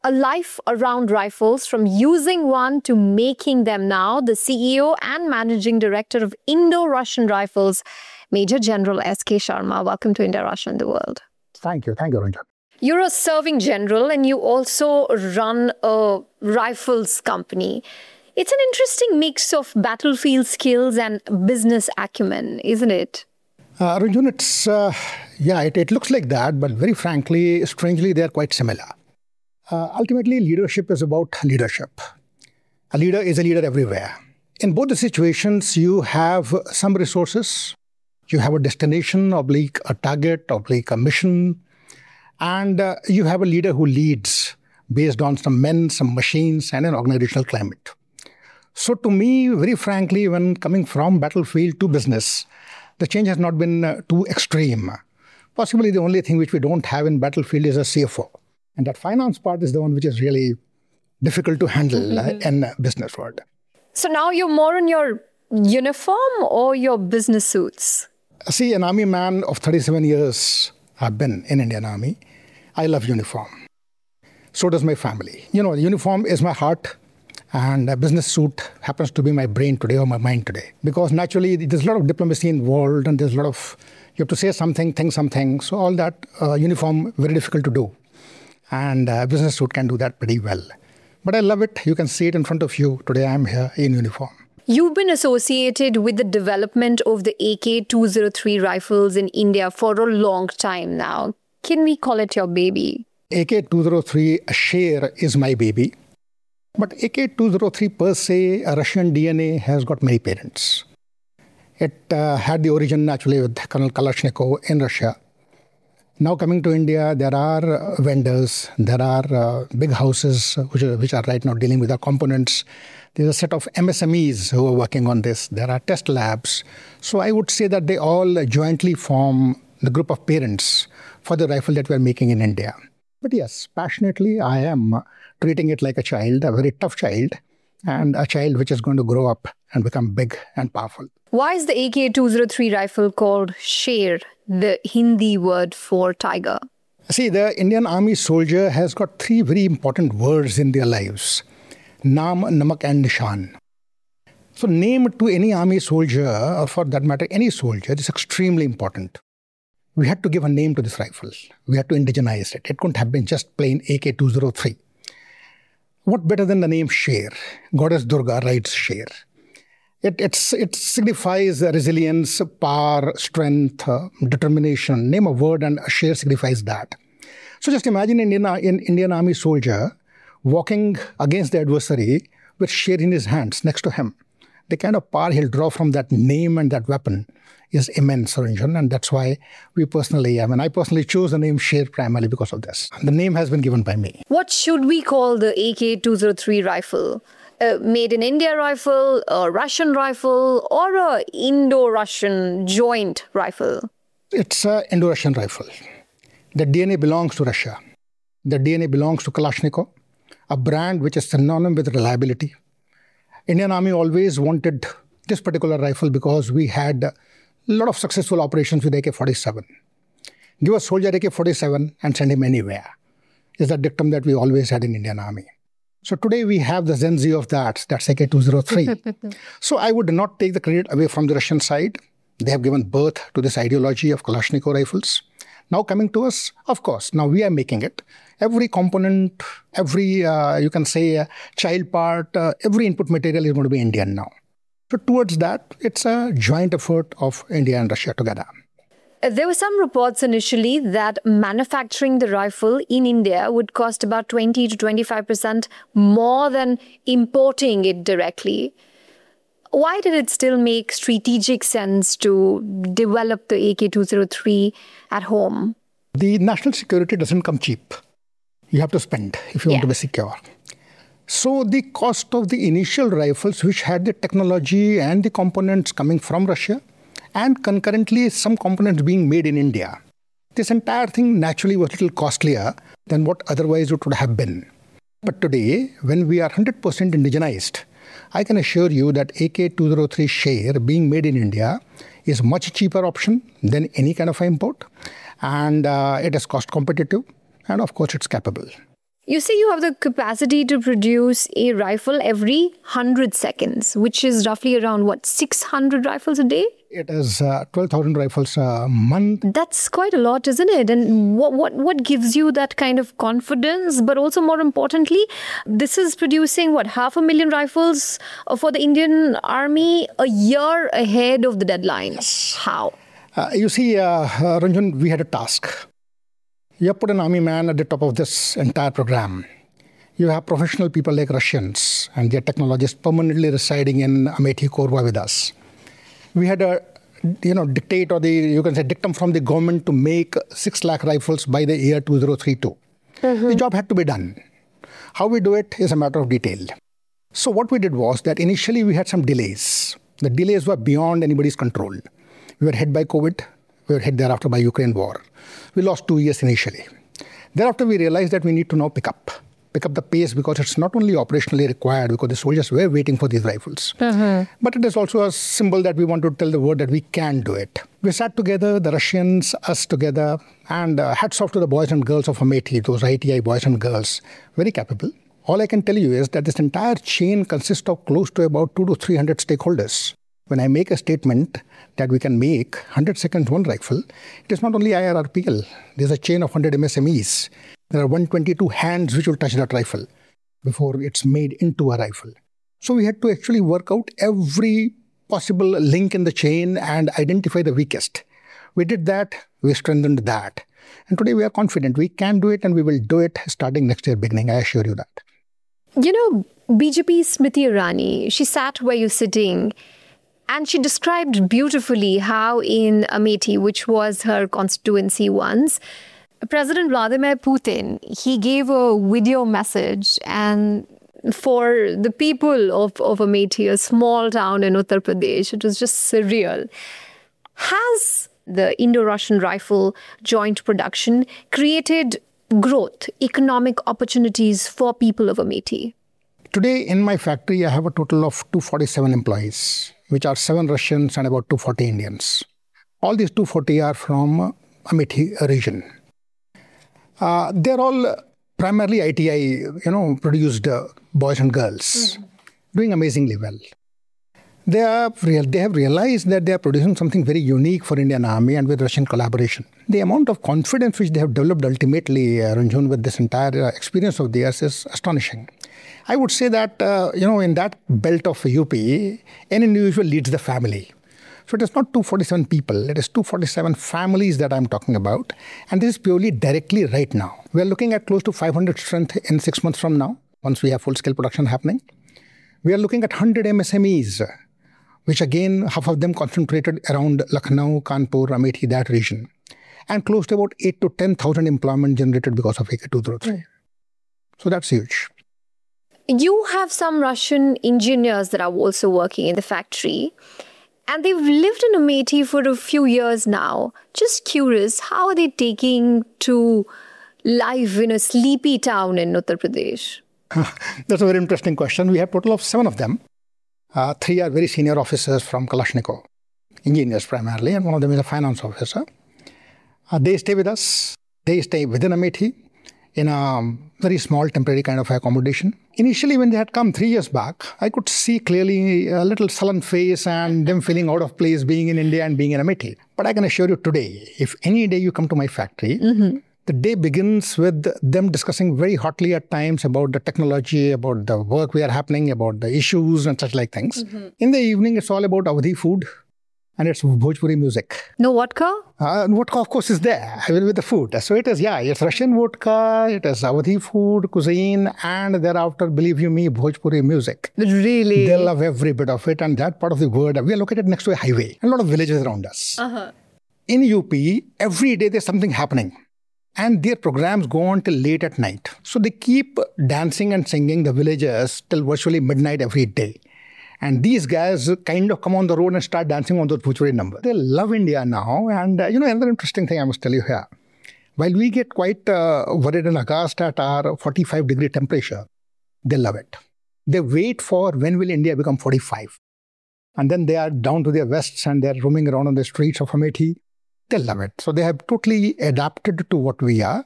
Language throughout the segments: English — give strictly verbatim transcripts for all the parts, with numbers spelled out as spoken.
A life around rifles, from using one to making them now. The C E O and Managing Director of Indo-Russian Rifles, Major General S K Sharma. Welcome to India, Russia and the World. Thank you. Thank you, Ranjan. You're a serving general and you also run a rifles company. It's an interesting mix of battlefield skills and business acumen, isn't it? Uh, Ranjan, it's, uh, yeah, it, it looks like that, but very frankly, strangely, they're quite similar. Uh, ultimately, leadership is about leadership. A leader is a leader everywhere. In both the situations, you have some resources, you have a destination, oblique a target, oblique a mission, and uh, you have a leader who leads based on some men, some machines, and an organizational climate. So to me, very frankly, when coming from battlefield to business, the change has not been uh, too extreme. Possibly the only thing which we don't have in battlefield is a C F O. And that finance part is the one which is really difficult to handle mm-hmm. uh, in business world. So now you're more in your uniform or your business suits? See, an army man of thirty-seven years I've been in Indian Army. I love uniform. So does my family. You know, uniform is my heart and a business suit happens to be my brain today or my mind today. Because naturally, there's a lot of diplomacy involved and there's a lot of, you have to say something, think something. So all that uh, uniform, very difficult to do. And a business suit can do that pretty well. But I love it. You can see it in front of you. Today I'm here in uniform. You've been associated with the development of the A K two oh three rifles in India for a long time now. Can we call it your baby? A K two oh three Sher is my baby. But A K two oh three per se, a Russian D N A, has got many parents. It uh, had the origin naturally with Colonel Kalashnikov in Russia. Now coming to India, there are vendors, there are uh, big houses which are, which are right now dealing with our components. There's a set of M S M Es who are working on this. There are test labs. So I would say that they all jointly form the group of parents for the rifle that we are making in India. But yes, passionately, I am treating it like a child, a very tough child, and a child which is going to grow up and become big and powerful. Why is the A K two oh three rifle called Sher, the Hindi word for tiger? See, the Indian Army soldier has got three very important words in their lives. Naam, Namak and Nishan. So name to any army soldier, or for that matter, any soldier, is extremely important. We had to give a name to this rifle. We had to indigenize it. It couldn't have been just plain A K two oh three. What better than the name Sher? Goddess Durga rides Sher. It, it's, it signifies resilience, power, strength, uh, determination. Name a word and a Sher signifies that. So just imagine an Indian, an Indian Army soldier walking against the adversary with Sher in his hands next to him. The kind of power he'll draw from that name and that weapon is immense, Ranjan, and that's why we personally, I mean, I personally chose the name Sher primarily because of this. The name has been given by me. What should we call the A K two oh three rifle? A made in India rifle, a Russian rifle, or a Indo-Russian joint rifle? It's an Indo-Russian rifle. The D N A belongs to Russia. The D N A belongs to Kalashnikov, a brand which is synonymous with reliability. Indian Army always wanted this particular rifle because we had a lot of successful operations with A K forty-seven. Give a soldier A K forty-seven and send him anywhere is the dictum that we always had in Indian Army. So today we have the Gen Z of that, that's A K two oh three. So I would not take the credit away from the Russian side. They have given birth to this ideology of Kalashnikov rifles. Now coming to us, of course, now we are making it. Every component, every, uh, you can say, uh, child part, uh, every input material is going to be Indian now. So towards that, it's a joint effort of India and Russia together. There were some reports initially that manufacturing the rifle in India would cost about twenty to twenty-five percent more than importing it directly. Why did it still make strategic sense to develop the A K two oh three at home? The national security doesn't come cheap. You have to spend if you yeah. want to be secure. So the cost of the initial rifles, which had the technology and the components coming from Russia, and concurrently some components being made in India, this entire thing naturally was a little costlier than what otherwise it would have been. But today, when we are one hundred percent indigenized, I can assure you that A K two oh three Sher being made in India is a much cheaper option than any kind of import. And uh, it is cost competitive. And of course, it's capable. You say you have the capacity to produce a rifle every one hundred seconds, which is roughly around, what, six hundred rifles a day? It is uh, twelve thousand rifles a month. That's quite a lot, isn't it? And what, what, what gives you that kind of confidence? But also, more importantly, this is producing, what, half a million rifles for the Indian Army a year ahead of the deadline. Yes. How? Uh, you see, uh, uh, Ranjan, we had a task. You have put an army man at the top of this entire program. You have professional people like Russians and their technologists permanently residing in Amethi Korba with us. We had a, you know, dictate or the, you can say, dictum from the government to make six lakh rifles by the year two thousand thirty-two. Mm-hmm. The job had to be done. How we do it is a matter of detail. So what we did was that initially we had some delays. The delays were beyond anybody's control. We were hit by COVID. We were hit thereafter by Ukraine war. We lost two years initially. Thereafter, we realized that we need to now pick up. Pick up the pace because it's not only operationally required because the soldiers were waiting for these rifles. Mm-hmm. But it is also a symbol that we want to tell the world that we can do it. We sat together, the Russians, us together, and uh, hats off to the boys and girls of Amethi, those I T I boys and girls, very capable. All I can tell you is that this entire chain consists of close to about two to three hundred stakeholders. When I make a statement that we can make one hundred seconds one rifle, it is not only I R R P L. There's a chain of one hundred M S M Es. There are one hundred twenty-two hands which will touch that rifle before it's made into a rifle. So we had to actually work out every possible link in the chain and identify the weakest. We did that, we strengthened that. And today we are confident we can do it and we will do it starting next year beginning, I assure you that. You know, B J P's Smriti Irani, she sat where you're sitting. And she described beautifully how in Amethi, which was her constituency once, President Vladimir Putin, he gave a video message and for the people of, of Amethi, a small town in Uttar Pradesh, it was just surreal. Has the Indo-Russian rifle joint production created growth, economic opportunities for people of Amethi? Today in my factory, I have a total of two hundred forty-seven employees, which are seven Russians and about two hundred forty Indians. All these two hundred forty are from Amethi region. Uh, they're all primarily I T I, you know, produced uh, boys and girls, mm-hmm. doing amazingly well. They are real. They have realized that they are producing something very unique for Indian Army and with Russian collaboration. The amount of confidence which they have developed ultimately, uh, Ranjan, with this entire uh, experience of theirs is astonishing. I would say that, uh, you know, in that belt of U P, an individual leads the family. So it is not two hundred forty-seven people, it is two hundred forty-seven families that I'm talking about. And this is purely directly right now. We are looking at close to five hundred strength in six months from now, once we have full-scale production happening. We are looking at one hundred M S M Es, which again, half of them concentrated around Lucknow, Kanpur, Amethi, that region. And close to about eight to ten thousand employment generated because of A K two thousand three. So that's huge. You have some Russian engineers that are also working in the factory. And they've lived in Amethi for a few years now. Just curious, how are they taking to life in a sleepy town in Uttar Pradesh? That's a very interesting question. We have a total of seven of them. Uh, three are very senior officers from Kalashnikov, engineers primarily, and one of them is a finance officer. Uh, they stay with us. They stay within Amethi in a very small temporary kind of accommodation. Initially, when they had come three years back, I could see clearly a little sullen face and them feeling out of place being in India and being in Amethi. But I can assure you today, if any day you come to my factory, mm-hmm. the day begins with them discussing very hotly at times about the technology, about the work we are happening, about the issues and such like things. Mm-hmm. In the evening, it's all about Awadhi food. And it's Bhojpuri music. No vodka? Uh, vodka, of course, is there with the food. So it is, yeah, it's Russian vodka, it is Awadhi food, cuisine, and thereafter, believe you me, Bhojpuri music. Really? They love every bit of it. And that part of the world, we are located next to a highway. And a lot of villages around us. Uh-huh. In U P, every day there's something happening. And their programs go on till late at night. So they keep dancing and singing the villagers till virtually midnight every day. And these guys kind of come on the road and start dancing on those Bhojpuri numbers. They love India now. And, uh, you know, another interesting thing I must tell you here. While we get quite uh, worried and aghast at our forty-five degree temperature, they love it. They wait for when will India become forty-five. And then they are down to their vests and they're roaming around on the streets of Amethi. They love it. So they have totally adapted to what we are.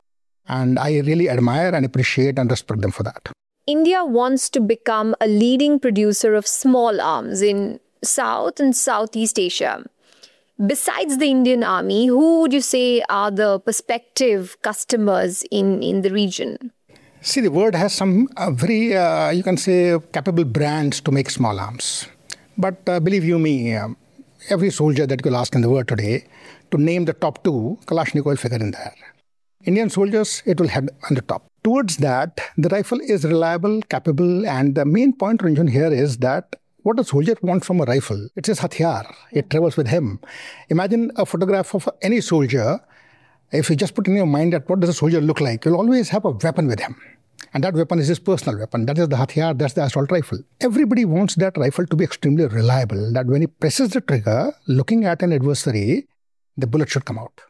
And I really admire and appreciate and respect them for that. India wants to become a leading producer of small arms in South and Southeast Asia. Besides the Indian Army, who would you say are the prospective customers in, in the region? See, the world has some uh, very, uh, you can say, capable brands to make small arms. But uh, believe you me, uh, every soldier that you'll ask in the world today to name the top two, Kalashnikov will figure in there. Indian soldiers, it will head on the top. Towards that, the rifle is reliable, capable, and the main point, Ranjan, here is that what a soldier wants from a rifle, it's his hatiyar. It travels with him. Imagine a photograph of any soldier. If you just put in your mind that what does a soldier look like, you'll always have a weapon with him. And that weapon is his personal weapon. That is the hatiyar, that's the assault rifle. Everybody wants that rifle to be extremely reliable, that when he presses the trigger, looking at an adversary, the bullet should come out.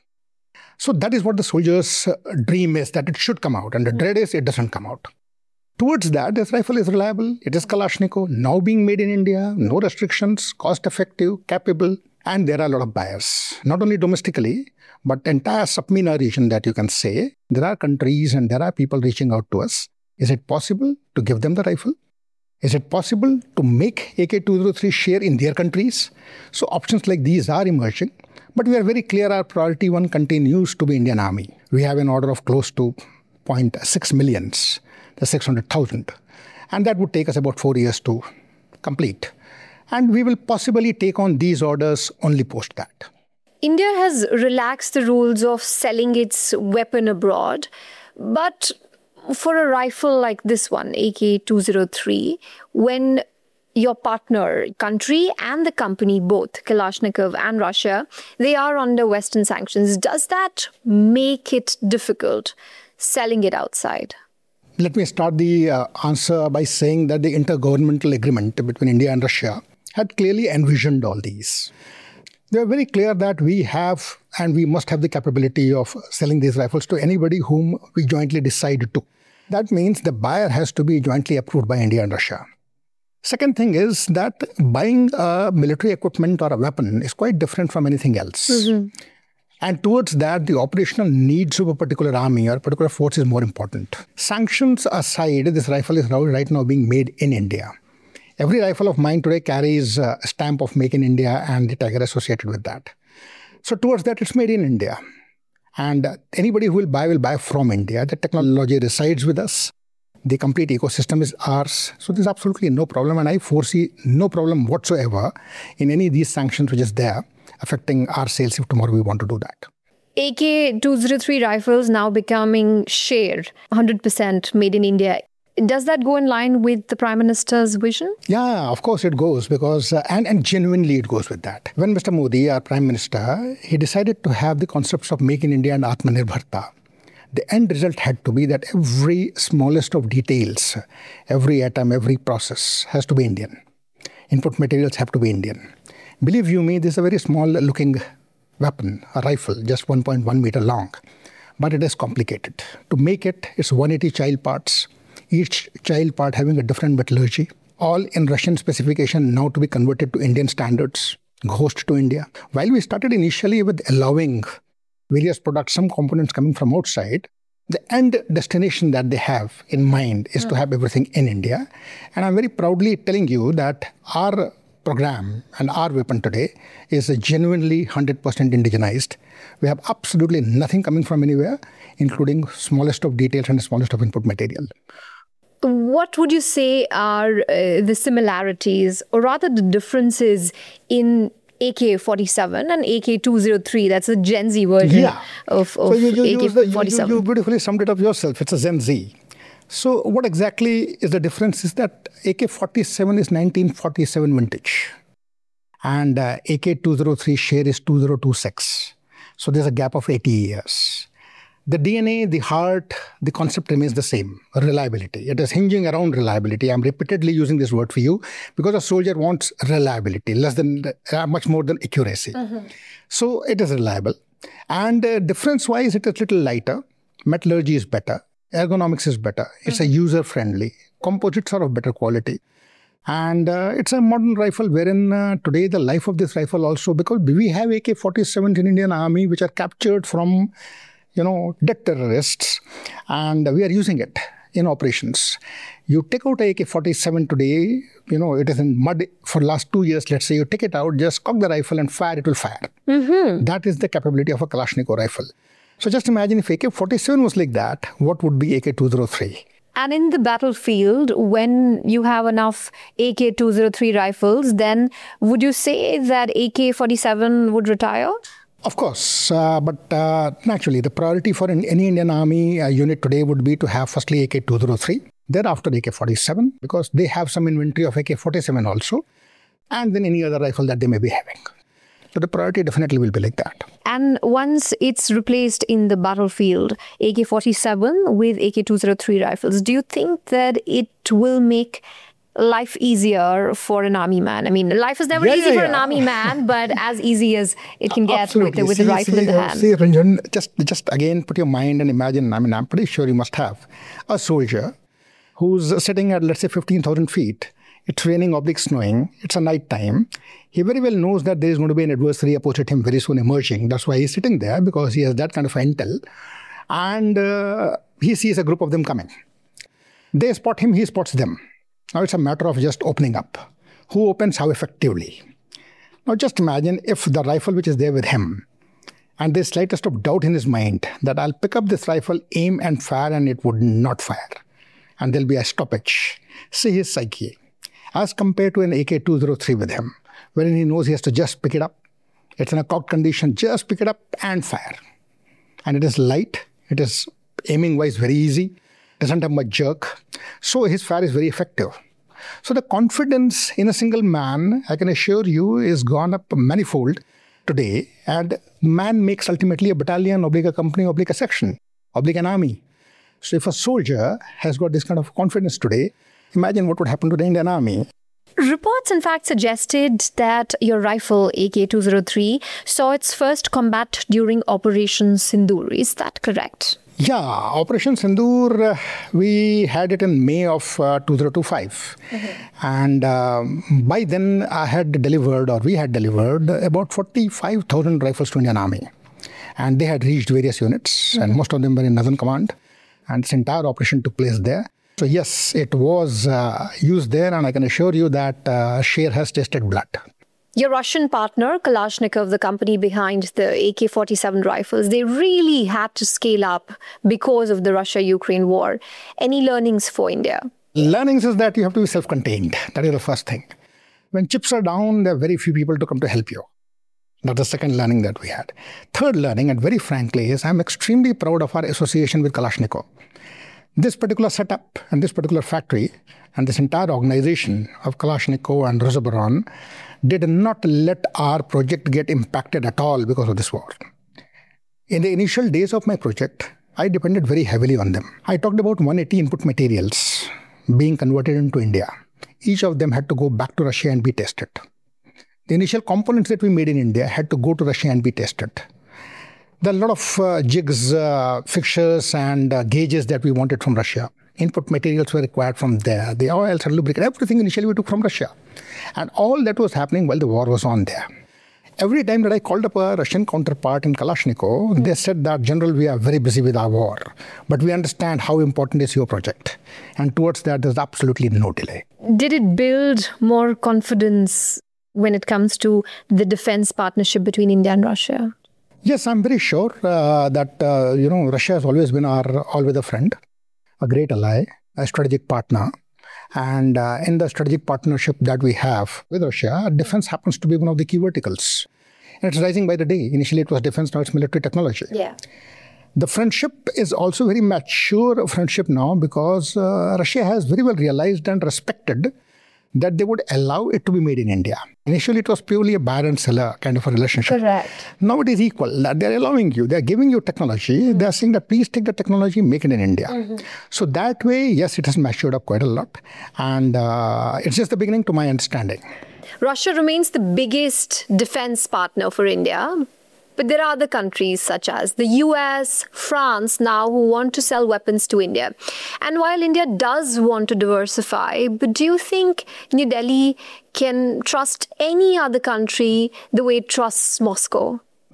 So that is what the soldier's dream is, that it should come out. And the dread is it doesn't come out. Towards that, this rifle is reliable. It is Kalashnikov, now being made in India, no restrictions, cost-effective, capable, and there are a lot of buyers. Not only domestically, but entire sub-MENA region that you can say. There are countries and there are people reaching out to us. Is it possible to give them the rifle? Is it possible to make A K two oh three share in their countries? So options like these are emerging. But we are very clear our priority one continues to be Indian Army. We have an order of close to zero point six millions, the six hundred thousand. And that would take us about four years to complete. And we will possibly take on these orders only post that. India has relaxed the rules of selling its weapon abroad. But for a rifle like this one, A K two oh three, when your partner country and the company, both Kalashnikov and Russia, they are under Western sanctions, does that make it difficult selling it outside? Let me start the uh, answer by saying that the intergovernmental agreement between India and Russia had clearly envisioned all these. They are very clear that we have and we must have the capability of selling these rifles to anybody whom we jointly decide to. That means the buyer has to be jointly approved by India and Russia. Second thing is that buying a military equipment or a weapon is quite different from anything else. Mm-hmm. And towards that, the operational needs of a particular army or a particular force is more important. Sanctions aside, this rifle is now, right now being made in India. Every rifle of mine today carries a stamp of Make in India and the Tiger associated with that. So towards that, it's made in India. And anybody who will buy will buy from India. The technology resides with us. The complete ecosystem is ours. So there's absolutely no problem. And I foresee no problem whatsoever in any of these sanctions which is there affecting our sales if tomorrow we want to do that. A K two oh three rifles now becoming shared, one hundred percent made in India. Does that go in line with the Prime Minister's vision? Yeah, of course it goes because, uh, and, and genuinely it goes with that. When Mister Modi, our Prime Minister, he decided to have the concepts of Make in India and Atmanirbharta, the end result had to be that every smallest of details, every atom, every process has to be Indian. Input materials have to be Indian. Believe you me, this is a very small looking weapon, a rifle, just one point one meter long. But it is complicated. To make it, it's one hundred eighty child parts, each child part having a different metallurgy, all in Russian specification now to be converted to Indian standards, ghost to India. While we started initially with allowing various products, some components coming from outside, the end destination that they have in mind is mm. to have everything in India. And I'm very proudly telling you that our program and our weapon today is genuinely one hundred percent indigenized. We have absolutely nothing coming from anywhere, including smallest of details and the smallest of input material. What would you say are uh, the similarities or rather the differences in A K forty-seven and A K two oh three? That's a Gen Z version yeah. of, of so you, you, A K forty-seven. You, you beautifully summed it up yourself. It's a Gen Z. So what exactly is the difference is that A K forty-seven is nineteen forty-seven vintage and uh, A K two oh three share is two thousand twenty-six. So there's a gap of eighty years. The D N A, the heart, the concept remains the same, reliability. It is hinging around reliability. I'm repeatedly using this word for you because a soldier wants reliability, less than, uh, much more than accuracy. Mm-hmm. So it is reliable. And uh, difference-wise, it is a little lighter. Metallurgy is better. Ergonomics is better. It's mm-hmm. a user-friendly. Composites are of better quality. And uh, it's a modern rifle wherein uh, today the life of this rifle also, because we have A K forty-sevens in Indian Army which are captured from you know, dead terrorists, and we are using it in operations. You take out a A K forty-seven today, you know, it is in mud for the last two years, let's say, you take it out, just cock the rifle and fire, it will fire. Mm-hmm. That is the capability of a Kalashnikov rifle. So just imagine if A K forty-seven was like that, what would be A K two oh three? And in the battlefield, when you have enough A K two oh three rifles, then would you say that A K forty-seven would retire? Of course, uh, but uh, naturally, the priority for an, any Indian Army uh, unit today would be to have firstly A K two oh three, thereafter A K forty-seven, because they have some inventory of A K forty-seven also, and then any other rifle that they may be having. So the priority definitely will be like that. And once it's replaced in the battlefield, A K forty-seven with A K two oh three rifles, do you think that it will make life easier for an army man? I mean, life is never yeah, easy yeah, for yeah. an army man, but as easy as it can get Absolutely. with, with see, a rifle see, in the uh, hand. See, Ranjan, just, just again put your mind and imagine, I mean, I'm pretty sure you must have a soldier who's sitting at, let's say, fifteen thousand feet. It's raining, oblique snowing. It's a night time. He very well knows that there is going to be an adversary opposite him very soon emerging. That's why he's sitting there, because he has that kind of intel. And uh, he sees a group of them coming. They spot him, he spots them. Now it's a matter of just opening up. Who opens how effectively? Now just imagine if the rifle which is there with him, and there's slightest of doubt in his mind that I'll pick up this rifle, aim and fire, and it would not fire. And there'll be a stoppage. See his psyche. As compared to an A K two oh three with him, wherein he knows he has to just pick it up. It's in a cocked condition, just pick it up and fire. And it is light, it is aiming-wise very easy, doesn't have much jerk. So his fire is very effective. So the confidence in a single man, I can assure you, is gone up manifold today. And man makes ultimately a battalion, oblique a company, oblique a section, oblique an army. So if a soldier has got this kind of confidence today, imagine what would happen to the Indian Army. Reports, in fact, suggested that your rifle, A K two oh three, saw its first combat during Operation Sindoor. Is that correct? Yeah, Operation Sindoor, uh, we had it in May of uh, two thousand twenty-five. Mm-hmm. And um, by then, I had delivered, or we had delivered, about forty-five thousand rifles to Indian Army. And they had reached various units, mm-hmm. and most of them were in Northern Command. And this entire operation took place there. So yes, it was uh, used there, and I can assure you that uh, Sher has tasted blood. Your Russian partner, Kalashnikov, the company behind the A K forty-seven rifles, they really had to scale up because of the Russia-Ukraine war. Any learnings for India? Learnings is that you have to be self-contained. That is the first thing. When chips are down, there are very few people to come to help you. That's the second learning that we had. Third learning, and very frankly, is I'm extremely proud of our association with Kalashnikov. This particular setup and this particular factory and this entire organization of Kalashnikov and Rosoboron did not let our project get impacted at all because of this war. In the initial days of my project, I depended very heavily on them. I talked about one hundred eighty input materials being converted into India. Each of them had to go back to Russia and be tested. The initial components that we made in India had to go to Russia and be tested. There are a lot of uh, jigs, uh, fixtures and uh, gauges that we wanted from Russia. Input materials were required from there. The oils and lubricant, everything initially we took from Russia. And all that was happening while the war was on there. Every time that I called up a Russian counterpart in Kalashnikov, mm. they said that, General, we are very busy with our war. But we understand how important is your project. And towards that, there's absolutely no delay. Did it build more confidence when it comes to the defense partnership between India and Russia? Yes, I'm very sure uh, that, uh, you know, Russia has always been our all-weather friend, a great ally, a strategic partner. And uh, in the strategic partnership that we have with Russia, defense happens to be one of the key verticals. And it's rising by the day. Initially, it was defense, now it's military technology. Yeah. The friendship is also very mature friendship now because uh, Russia has very well realized and respected that they would allow it to be made in India. Initially, it was purely a buyer and seller kind of a relationship. Correct. Now it is equal. They're allowing you. They're giving you technology. Mm-hmm. They're saying that please take the technology, make it in India. Mm-hmm. So that way, yes, it has matured up quite a lot. And uh, it's just the beginning to my understanding. Russia remains the biggest defense partner for India. But there are other countries such as the U S, France now who want to sell weapons to India. And while India does want to diversify, but do you think New Delhi can trust any other country the way it trusts Moscow?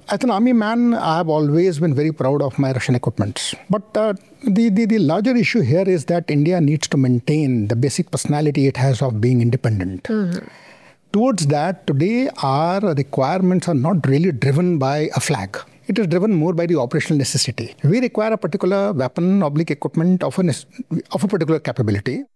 As an army man, I have always been very proud of my Russian equipment. But uh, the, the, the larger issue here is that India needs to maintain the basic personality it has of being independent. Mm-hmm. Towards that, today our requirements are not really driven by a flag. It is driven more by the operational necessity. We require a particular weapon, oblique equipment of a, of a particular capability.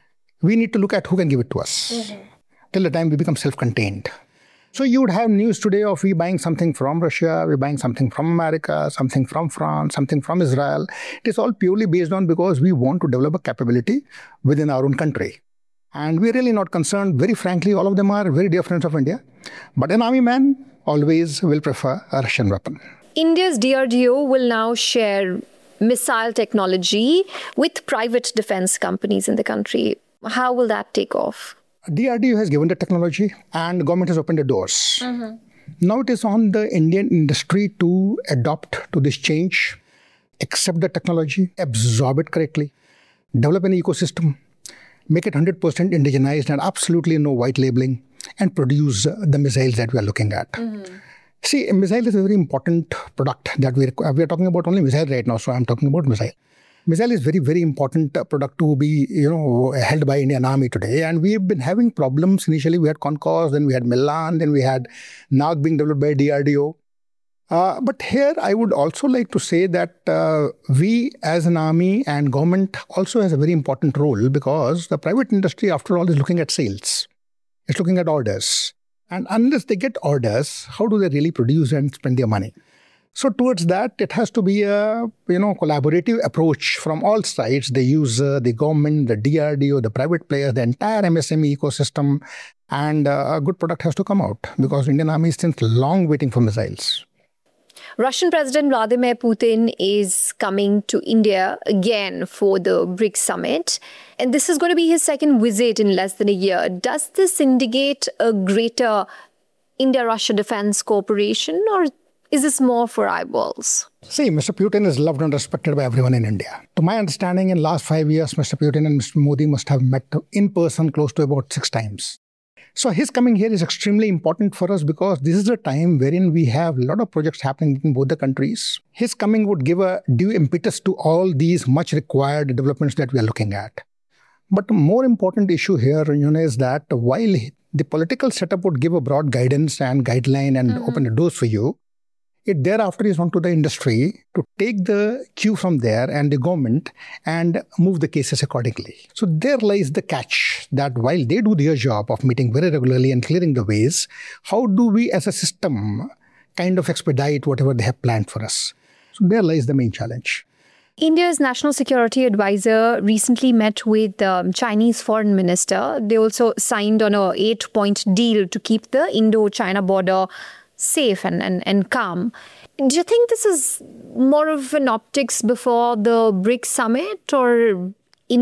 We need to look at who can give it to us mm-hmm. till the time we become self-contained. So you would have news today of we buying something from Russia, we're buying something from America, something from France, something from Israel. It is all purely based on because we want to develop a capability within our own country. And we're really not concerned. Very frankly, all of them are very dear friends of India. But an army man always will prefer a Russian weapon. India's D R D O will now share missile technology with private defense companies in the country. How will that take off? D R D O has given the technology and the government has opened the doors. Mm-hmm. Now it is on the Indian industry to adopt to this change, accept the technology, absorb it correctly, develop an ecosystem, make it one hundred percent indigenized and absolutely no white labeling, and produce the missiles that we are looking at. Mm-hmm. See, a missile is a very important product that we require. We are talking about only missile right now, so I'm talking about missile. Missile is very, very important product to be, you know, held by Indian Army today. And we've been having problems. Initially, we had Concourse, then we had Milan, then we had Nag being developed by D R D O. Uh, but here, I would also like to say that uh, we as an army and government also has a very important role because the private industry, after all, is looking at sales. It's looking at orders. And unless they get orders, how do they really produce and spend their money? So towards that, it has to be a you know collaborative approach from all sides, the user, the government, the D R D O, the private players, the entire M S M E ecosystem, and uh, a good product has to come out because Indian Army is since long waiting for missiles. Russian President Vladimir Putin is coming to India again for the BRICS summit. And this is going to be his second visit in less than a year. Does this indicate a greater India-Russia defense cooperation, or is this more for eyeballs? See, Mister Putin is loved and respected by everyone in India. To my understanding, in the last five years, Mister Putin and Mister Modi must have met in person close to about six times. So his coming here is extremely important for us because this is a time wherein we have a lot of projects happening in both the countries. His coming would give a due impetus to all these much required developments that we are looking at. But the more important issue here, you know, is that while the political setup would give a broad guidance and guideline and mm-hmm. open the doors for you, it thereafter is on to the industry to take the cue from there and the government and move the cases accordingly. So there lies the catch that while they do their job of meeting very regularly and clearing the ways, how do we as a system kind of expedite whatever they have planned for us? So there lies the main challenge. India's National Security Advisor recently met with the Chinese Foreign Minister. They also signed on an eight-point deal to keep the Indo-China border safe and, and, and calm. Do you think this is more of an optics before the BRICS summit, or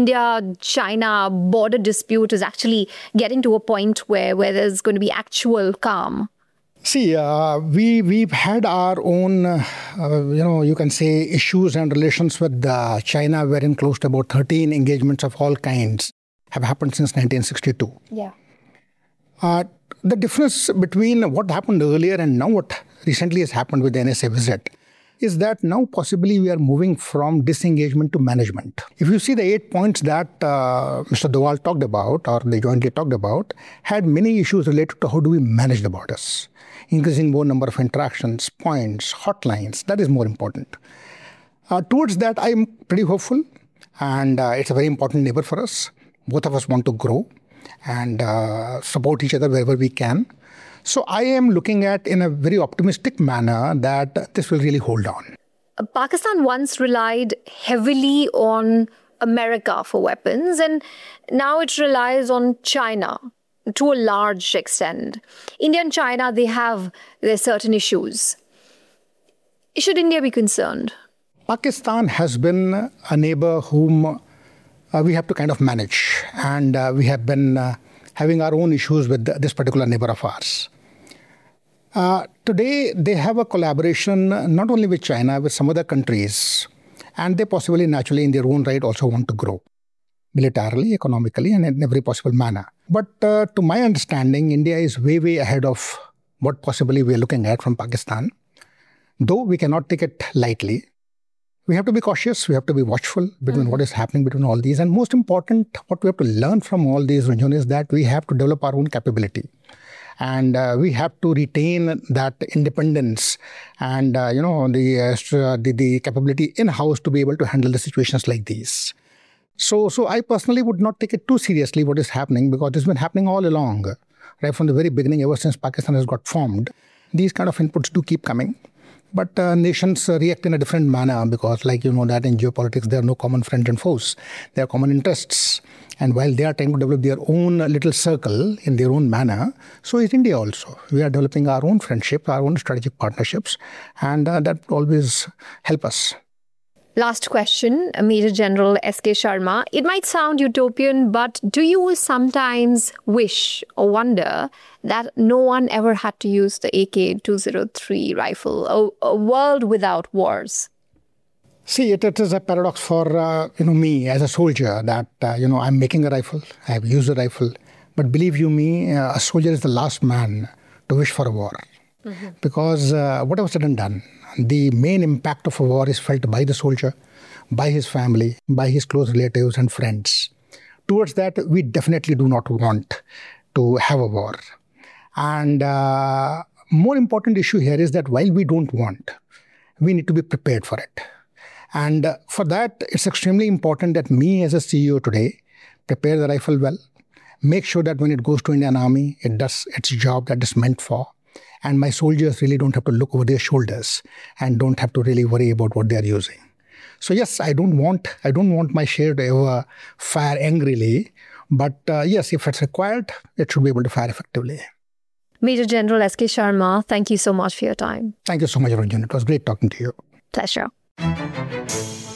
India-China border dispute is actually getting to a point where, where there's going to be actual calm? See, uh, we, we've had our own, uh, you know, you can say issues and relations with uh, China, wherein close to about thirteen engagements of all kinds have happened since nineteen sixty-two. Yeah. Uh, the difference between what happened earlier and now what recently has happened with the N S A visit is that now possibly we are moving from disengagement to management. If you see the eight points that uh, Mister Doval talked about, or they jointly talked about, had many issues related to how do we manage the borders. Increasing more number of interactions, points, hotlines, that is more important. Uh, towards that, I am pretty hopeful, and uh, it's a very important neighbor for us. Both of us want to grow and uh, support each other wherever we can. So I am looking at in a very optimistic manner that this will really hold on. Pakistan once relied heavily on America for weapons, and now it relies on China to a large extent. India and China, they have their certain issues. Should India be concerned? Pakistan has been a neighbor whom uh, we have to kind of manage. And uh, we have been uh, having our own issues with this particular neighbor of ours. Uh, today, they have a collaboration not only with China, with some other countries. And they possibly, naturally, in their own right, also want to grow. Militarily, economically, and in every possible manner. But uh, to my understanding, India is way, way ahead of what possibly we are looking at from Pakistan. though we cannot take it lightly. We have to be cautious. We have to be watchful between mm-hmm. what is happening between all these. And most important, what we have to learn from all these, Runjhun, is that we have to develop our own capability. And uh, we have to retain that independence and, uh, you know, the, uh, the the capability in-house to be able to handle the situations like these. So, so I personally would not take it too seriously what is happening, because it's been happening all along, right from the very beginning, ever since Pakistan has got formed. These kind of inputs do keep coming. But uh, nations uh, react in a different manner because, like you know, that in geopolitics, there are no common friends and foes. There are common interests. And while they are trying to develop their own little circle in their own manner, so is India also. We are developing our own friendship, our own strategic partnerships, and uh, that always help us. Last question, Major General S K Sharma. It might sound utopian, but do you sometimes wish or wonder that no one ever had to use the A K two oh three rifle, a, a world without wars? See, it, it is a paradox for uh, you know me as a soldier that uh, you know I'm making a rifle, I have used a rifle, but believe you me, uh, a soldier is the last man to wish for a war. Mm-hmm. Because uh, whatever said and done, the main impact of a war is felt by the soldier, by his family, by his close relatives and friends. Towards that, we definitely do not want to have a war. And uh, more important issue here is that while we don't want, we need to be prepared for it. And uh, for that, it's extremely important that me as a C E O today prepare the rifle well, make sure that when it goes to Indian Army, it does its job that it's meant for. And my soldiers really don't have to look over their shoulders and don't have to really worry about what they are using. So yes, I don't want I don't want my share to ever fire angrily. But uh, yes, if it's required, it should be able to fire effectively. Major General S K Sharma, thank you so much for your time. Thank you so much, Runjhun. It was great talking to you. Pleasure.